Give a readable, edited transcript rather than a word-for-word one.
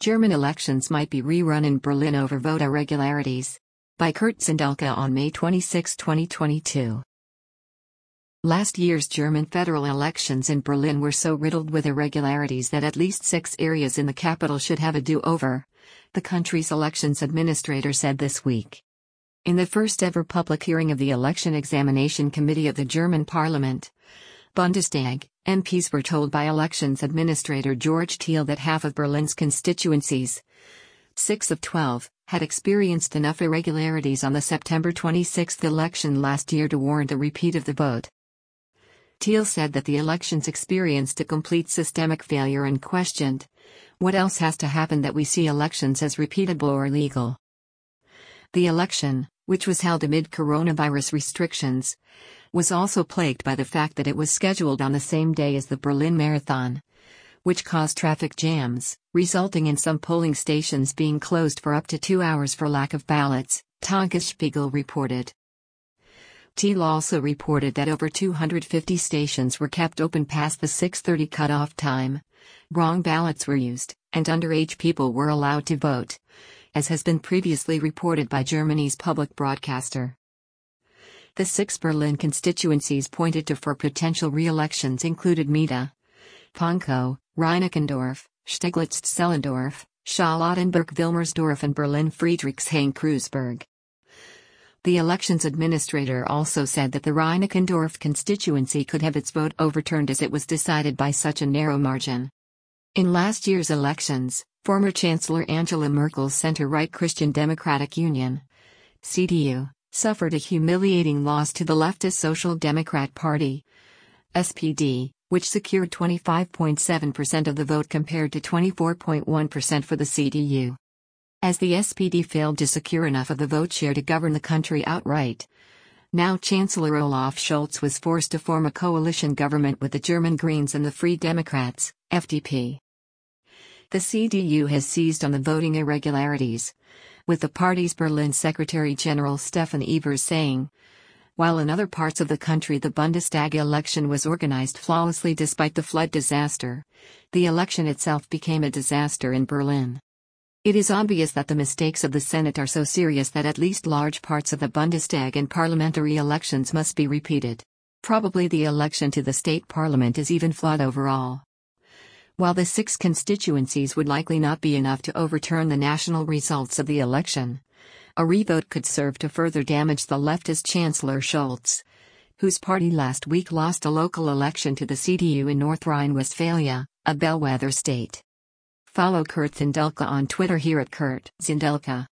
German elections might be rerun in Berlin over vote irregularities. By Kurt Zindelka on May 26, 2022. Last year's German federal elections in Berlin were so riddled with irregularities that at least 6 areas in the capital should have a do-over, the country's elections administrator said this week. In the first ever public hearing of the Election Examination Committee of the German Parliament, Bundestag, MPs were told by elections administrator George Thiel that half of Berlin's constituencies, 6 of 12, had experienced enough irregularities on the September 26 election last year to warrant a repeat of the vote. Thiel said that the elections experienced a complete systemic failure and questioned, what else has to happen that we see elections as repeatable or legal? The election, which was held amid coronavirus restrictions, was also plagued by the fact that it was scheduled on the same day as the Berlin Marathon, which caused traffic jams, resulting in some polling stations being closed for up to 2 hours for lack of ballots, Tagesspiegel reported. Thiel also reported that over 250 stations were kept open past the 6:30 cutoff time, wrong ballots were used, and underage people were allowed to vote, as has been previously reported by Germany's public broadcaster. The 6 Berlin constituencies pointed to for potential re-elections included Mitte, Pankow, Reinickendorf, Steglitz-Zehlendorf, Charlottenburg-Wilmersdorf and Berlin-Friedrichshain-Kreuzberg. The elections administrator also said that the Reinickendorf constituency could have its vote overturned as it was decided by such a narrow margin. In last year's elections, former Chancellor Angela Merkel's center-right Christian Democratic Union, CDU, suffered a humiliating loss to the leftist Social Democrat Party, SPD, which secured 25.7% of the vote compared to 24.1% for the CDU. As the SPD failed to secure enough of the vote share to govern the country outright, now Chancellor Olaf Scholz was forced to form a coalition government with the German Greens and the Free Democrats, FDP. The CDU has seized on the voting irregularities, with the party's Berlin Secretary-General Stefan Evers saying, while in other parts of the country the Bundestag election was organized flawlessly despite the flood disaster, the election itself became a disaster in Berlin. It is obvious that the mistakes of the Senate are so serious that at least large parts of the Bundestag and parliamentary elections must be repeated. Probably the election to the state parliament is even flawed overall. While the 6 constituencies would likely not be enough to overturn the national results of the election, a revote could serve to further damage the leftist Chancellor Scholz, whose party last week lost a local election to the CDU in North Rhine-Westphalia, a bellwether state. Follow Kurt Zindelka on Twitter here at Kurt Zindelka.